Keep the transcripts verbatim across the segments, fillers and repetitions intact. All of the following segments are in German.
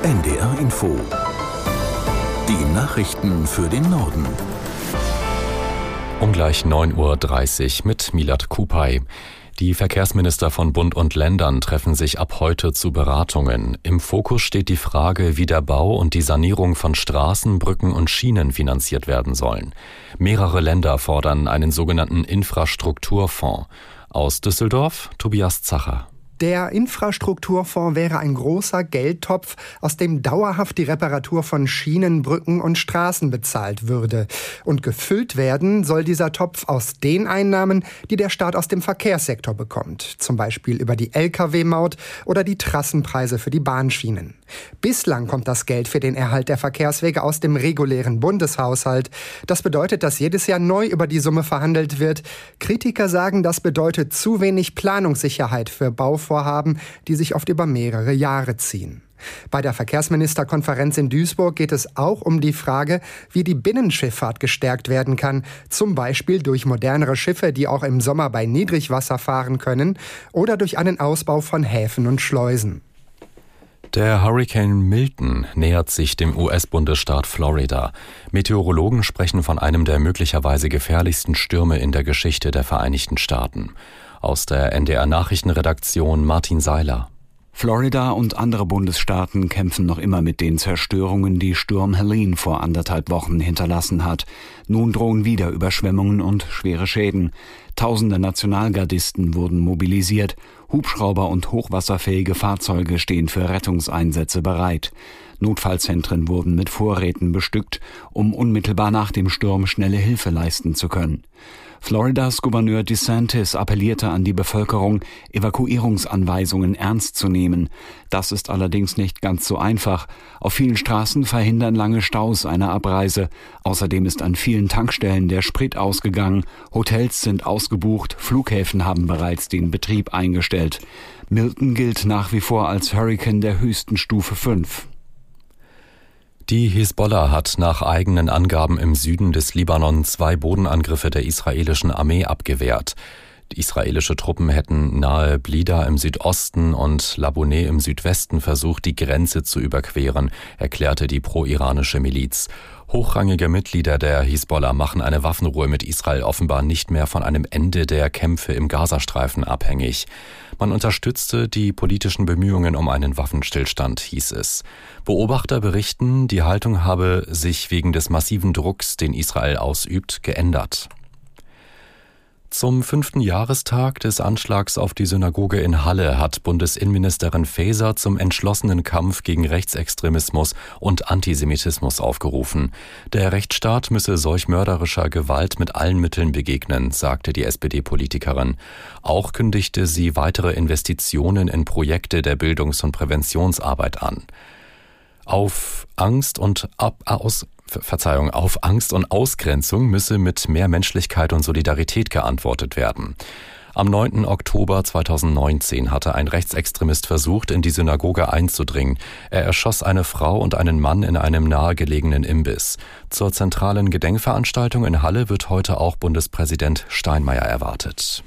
N D R Info. Die Nachrichten für den Norden. Um gleich neun Uhr dreißig mit Milad Kupay. Die Verkehrsminister von Bund und Ländern treffen sich ab heute zu Beratungen. Im Fokus steht die Frage, wie der Bau und die Sanierung von Straßen, Brücken und Schienen finanziert werden sollen. Mehrere Länder fordern einen sogenannten Infrastrukturfonds. Aus Düsseldorf, Tobias Zacher. Der Infrastrukturfonds wäre ein großer Geldtopf, aus dem dauerhaft die Reparatur von Schienen, Brücken und Straßen bezahlt würde. Und gefüllt werden soll dieser Topf aus den Einnahmen, die der Staat aus dem Verkehrssektor bekommt. Zum Beispiel über die L K W-Maut oder die Trassenpreise für die Bahnschienen. Bislang kommt das Geld für den Erhalt der Verkehrswege aus dem regulären Bundeshaushalt. Das bedeutet, dass jedes Jahr neu über die Summe verhandelt wird. Kritiker sagen, das bedeutet zu wenig Planungssicherheit für Bauvorhaben. Vorhaben, die sich oft über mehrere Jahre ziehen. Bei der Verkehrsministerkonferenz in Duisburg geht es auch um die Frage, wie die Binnenschifffahrt gestärkt werden kann, zum Beispiel durch modernere Schiffe, die auch im Sommer bei Niedrigwasser fahren können, oder durch einen Ausbau von Häfen und Schleusen. Der Hurrikan Milton nähert sich dem U S-Bundesstaat Florida. Meteorologen sprechen von einem der möglicherweise gefährlichsten Stürme in der Geschichte der Vereinigten Staaten. Aus der N D R-Nachrichtenredaktion Martin Seiler. Florida und andere Bundesstaaten kämpfen noch immer mit den Zerstörungen, die Sturm Helene vor anderthalb Wochen hinterlassen hat. Nun drohen wieder Überschwemmungen und schwere Schäden. Tausende Nationalgardisten wurden mobilisiert. Hubschrauber und hochwasserfähige Fahrzeuge stehen für Rettungseinsätze bereit. Notfallzentren wurden mit Vorräten bestückt, um unmittelbar nach dem Sturm schnelle Hilfe leisten zu können. Floridas Gouverneur DeSantis appellierte an die Bevölkerung, Evakuierungsanweisungen ernst zu nehmen. Das ist allerdings nicht ganz so einfach. Auf vielen Straßen verhindern lange Staus eine Abreise. Außerdem ist an vielen Tankstellen der Sprit ausgegangen. Hotels sind ausgebucht. Flughäfen haben bereits den Betrieb eingestellt. Milton gilt nach wie vor als Hurrikan der höchsten Stufe fünf. Die Hisbollah hat nach eigenen Angaben im Süden des Libanon zwei Bodenangriffe der israelischen Armee abgewehrt. Die israelische Truppen hätten nahe Blida im Südosten und Labuneh im Südwesten versucht, die Grenze zu überqueren, erklärte die pro-iranische Miliz. Hochrangige Mitglieder der Hisbollah machen eine Waffenruhe mit Israel offenbar nicht mehr von einem Ende der Kämpfe im Gazastreifen abhängig. Man unterstützte die politischen Bemühungen um einen Waffenstillstand, hieß es. Beobachter berichten, die Haltung habe sich wegen des massiven Drucks, den Israel ausübt, geändert. Zum fünften Jahrestag des Anschlags auf die Synagoge in Halle hat Bundesinnenministerin Faeser zum entschlossenen Kampf gegen Rechtsextremismus und Antisemitismus aufgerufen. Der Rechtsstaat müsse solch mörderischer Gewalt mit allen Mitteln begegnen, sagte die S P D-Politikerin. Auch kündigte sie weitere Investitionen in Projekte der Bildungs- und Präventionsarbeit an. Auf Angst und ab, aus Verzeihung, auf Angst und Ausgrenzung müsse mit mehr Menschlichkeit und Solidarität geantwortet werden. Am neunten Oktober zweitausendneunzehn hatte ein Rechtsextremist versucht, in die Synagoge einzudringen. Er erschoss eine Frau und einen Mann in einem nahegelegenen Imbiss. Zur zentralen Gedenkveranstaltung in Halle wird heute auch Bundespräsident Steinmeier erwartet.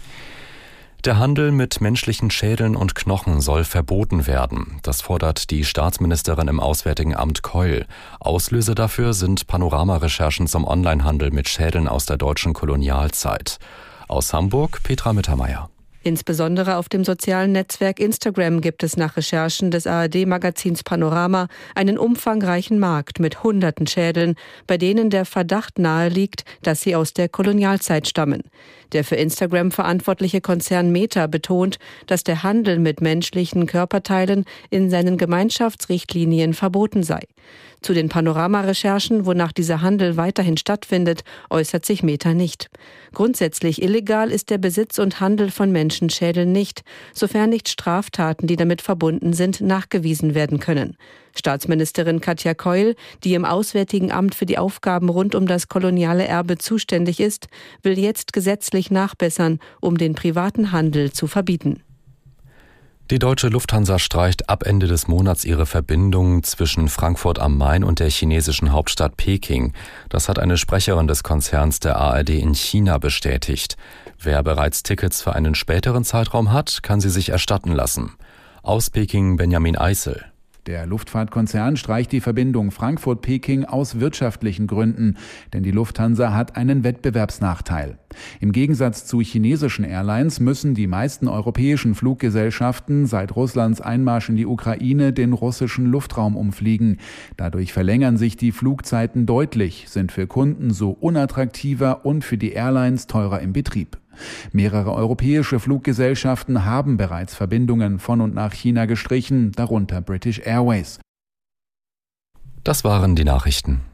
Der Handel mit menschlichen Schädeln und Knochen soll verboten werden. Das fordert die Staatsministerin im Auswärtigen Amt Keul. Auslöser dafür sind Panorama-Recherchen zum Onlinehandel mit Schädeln aus der deutschen Kolonialzeit. Aus Hamburg, Petra Mittermeier. Insbesondere auf dem sozialen Netzwerk Instagram gibt es nach Recherchen des A R D-Magazins Panorama einen umfangreichen Markt mit hunderten Schädeln, bei denen der Verdacht nahe liegt, dass sie aus der Kolonialzeit stammen. Der für Instagram verantwortliche Konzern Meta betont, dass der Handel mit menschlichen Körperteilen in seinen Gemeinschaftsrichtlinien verboten sei. Zu den Panorama-Recherchen, wonach dieser Handel weiterhin stattfindet, äußert sich Meta nicht. Grundsätzlich illegal ist der Besitz und Handel von Menschenschädeln nicht, sofern nicht Straftaten, die damit verbunden sind, nachgewiesen werden können. Staatsministerin Katja Keul, die im Auswärtigen Amt für die Aufgaben rund um das koloniale Erbe zuständig ist, will jetzt gesetzlich nachbessern, um den privaten Handel zu verbieten. Die Deutsche Lufthansa streicht ab Ende des Monats ihre Verbindung zwischen Frankfurt am Main und der chinesischen Hauptstadt Peking. Das hat eine Sprecherin des Konzerns der A R D in China bestätigt. Wer bereits Tickets für einen späteren Zeitraum hat, kann sie sich erstatten lassen. Aus Peking Benjamin Eisel. Der Luftfahrtkonzern streicht die Verbindung Frankfurt-Peking aus wirtschaftlichen Gründen, denn die Lufthansa hat einen Wettbewerbsnachteil. Im Gegensatz zu chinesischen Airlines müssen die meisten europäischen Fluggesellschaften seit Russlands Einmarsch in die Ukraine den russischen Luftraum umfliegen. Dadurch verlängern sich die Flugzeiten deutlich, sind für Kunden so unattraktiver und für die Airlines teurer im Betrieb. Mehrere europäische Fluggesellschaften haben bereits Verbindungen von und nach China gestrichen, darunter British Airways. Das waren die Nachrichten.